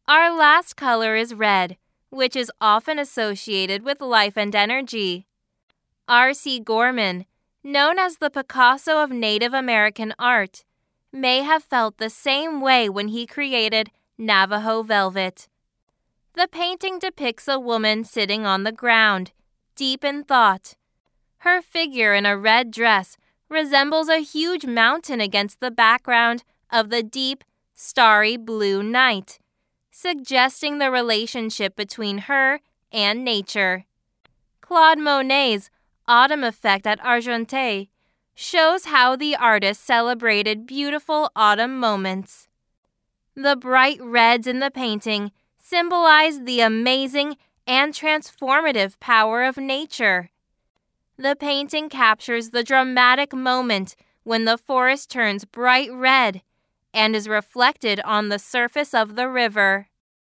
Our last color is red, which is often associated with life and energy. R.C. Gorman, known as the Picasso of Native American art, may have felt the same way when he created Navajo Velvet. The painting depicts a woman sitting on the ground, deep in thought. Her figure in a red dress resembles a huge mountain against the background of the deep, starry blue night, suggesting the relationship between her and nature. Claude Monet's Autumn Effect at Argenteuil shows how the artist celebrated beautiful autumn moments. The bright reds in the painting symbolize the amazing and transformative power of nature. The painting captures the dramatic moment when the forest turns bright red and is reflected on the surface of the river.